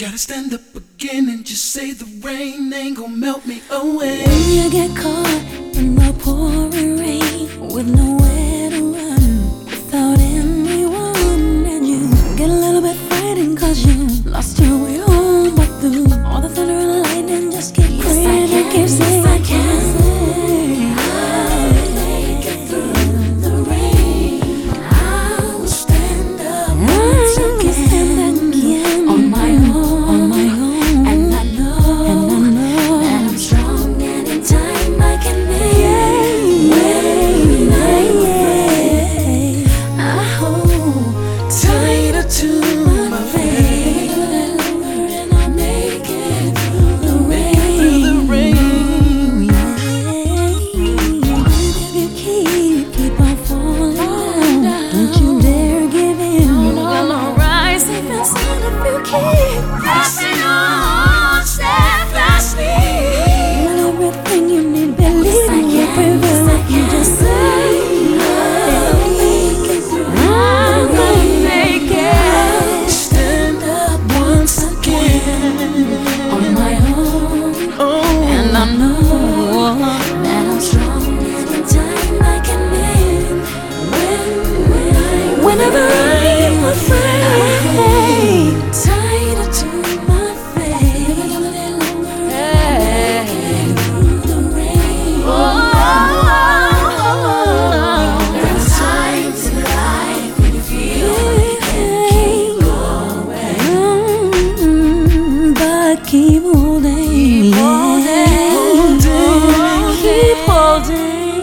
Gotta stand up again and just say the rain ain't gonna melt me away. When you get caught in the pouring rain with nowhere to run, without anyone, and you get a little bit frightened 'cause you lost your way home. But through all the thunder and lightning, just keep praying and keep saying, yes, I can. I'll make it through the rain. I will stand up once again on my own. And I know that I'm strong, and in time I can make it. When I'm afraid, I hold Tighter to my faith. and I'll make it through the rain. Through the rain. If you keep on falling down, don't you dare give in. Gonna rise safe and sound if you keep pressing on steadfastly. When everything you need, believe in will prevail. You just say, I'll make it through. I'm gonna make it. Stand up once again On my own. Oh, And I know that I'm strong, and in time I can win. Whenever I'm afraid, tighter to my faith, through the rain. There's times in life when you feel like you can't go away, but keep holding, keep holding.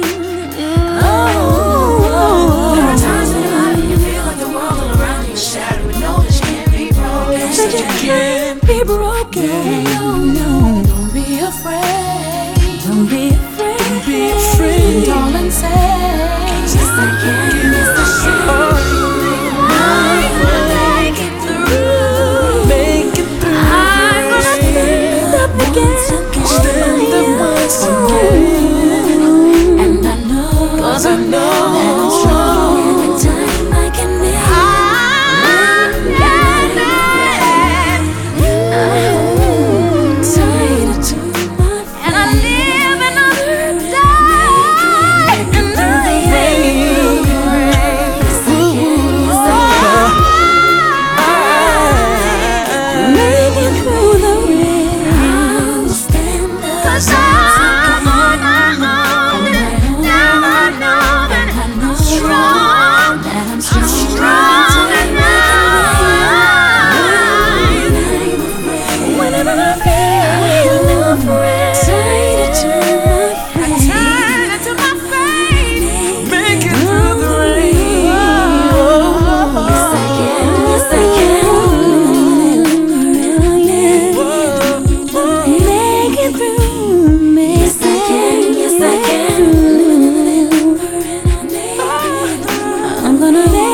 There are times in life when you feel like the world all around you is shattered, but know that you can't be broken. That you can't be broken. No, don't be afraid. Don't be afraid. don't be afraid. Darling, say, yes I can, yes I should. I'm gonna make it through. Make it through. I'm gonna stand up again. Stand up once again. And I know, 'cause I know that I'm strong, and in time I can make it. Tighter to my faith, and I live and I die, and I am yes I can, yes I can. Make it through the rain. I'll stand up, 'cause I'm on my own. Now I know that I'm strong, I'm strong enough. Whenever I feel afraid, tighter to my faith, Make it through the rain. yes I can, yes I can. Make it through, yes I can, yes I can. I'm gonna make